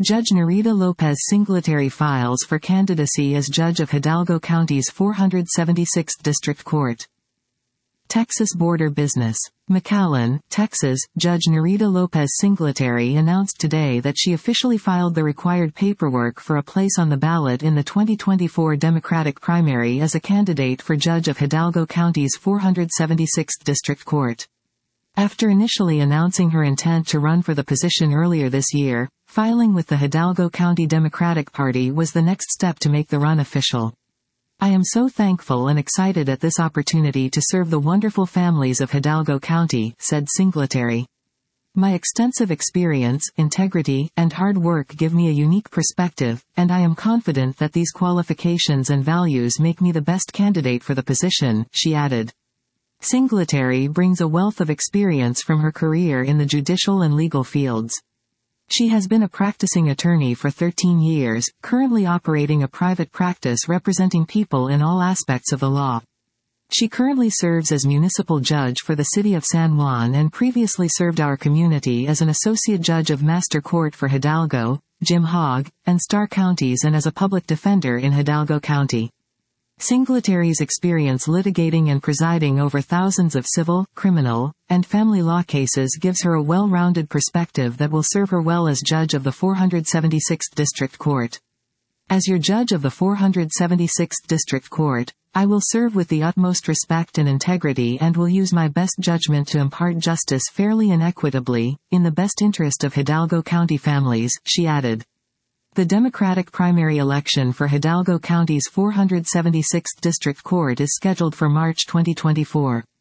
Judge Nerita Lopez Singletary files for candidacy as judge of Hidalgo County's 476th District Court. Texas Border Business. McAllen, Texas. Judge Nerita Lopez Singletary announced today that she officially filed the required paperwork for a place on the ballot in the 2024 Democratic primary as a candidate for judge of Hidalgo County's 476th District Court. After initially announcing her intent to run for the position earlier this year, filing with the Hidalgo County Democratic Party was the next step to make the run official. I am so thankful and excited at this opportunity to serve the wonderful families of Hidalgo County, said Singletary. My extensive experience, integrity, and hard work give me a unique perspective, and I am confident that these qualifications and values make me the best candidate for the position, she added. Singletary brings a wealth of experience from her career in the judicial and legal fields. She has been a practicing attorney for 13 years, currently operating a private practice representing people in all aspects of the law. She currently serves as municipal judge for the city of San Juan and previously served our community as an associate judge of Master Court for Hidalgo, Jim Hogg, and Starr counties and as a public defender in Hidalgo County. Singletary's experience litigating and presiding over thousands of civil, criminal, and family law cases gives her a well-rounded perspective that will serve her well as judge of the 476th District Court. As your judge of the 476th District Court, I will serve with the utmost respect and integrity and will use my best judgment to impart justice fairly and equitably, in the best interest of Hidalgo County families, she added. The Democratic primary election for Hidalgo County's 476th District Court is scheduled for March 2024.